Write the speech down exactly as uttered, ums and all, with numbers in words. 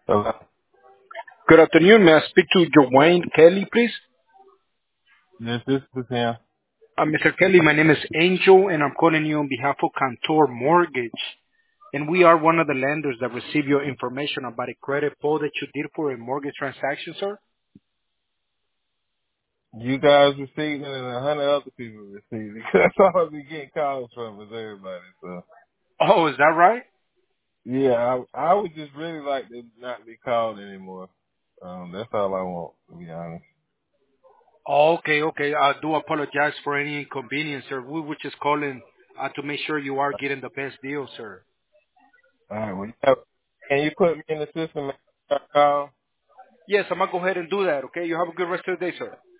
Hello. Good afternoon. May I speak to Joanne Kelly, please? Yes, this is him. Uh, Mister Kelly, my name is Angel, and I'm calling you on behalf of Cantor Mortgage. And we are one of the lenders that receive your information about a credit pull that you did for a mortgage transaction, sir. You guys received it and a hundred other people received it. That's all I be getting calls from is everybody. So Oh, is that right? yeah, I I would just really like to not be called anymore. Um, that's all I want, to be honest. Oh, okay, okay. I do apologize for any inconvenience, sir. We were just calling uh, to make sure you are getting the best deal, sir. All right, well, you have, can you put me in the system and call? Yes, I'm going to go ahead and do that, okay? You have a good rest of the day, sir.